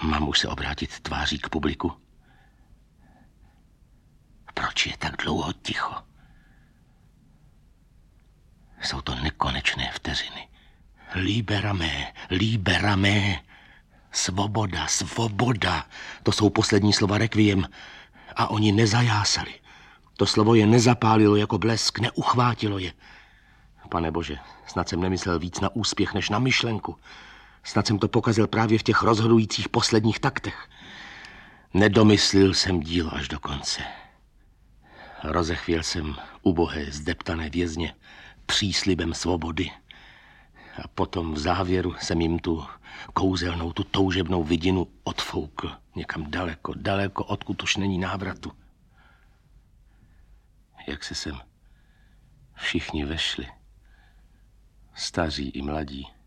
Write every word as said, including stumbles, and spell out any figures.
Mám už se obrátit tváří k publiku? Proč je tak dlouho ticho? Jsou to nekonečné vteřiny. Liberame, liberame. Svoboda, svoboda. To jsou poslední slova rekviem. A oni nezajásali. To slovo je nezapálilo jako blesk, neuchvátilo je. Pane Bože, snad jsem nemyslel víc na úspěch, než na myšlenku. Snad jsem to pokazil právě v těch rozhodujících posledních taktech. Nedomyslil jsem dílo až do konce. Rozechvěl jsem ubohé, zdeptané vězně příslibem svobody. A potom v závěru jsem jim tu kouzelnou, tu toužebnou vidinu odfoukl někam daleko, daleko, odkud už není návratu. Jak se sem všichni vešli, staří i mladí.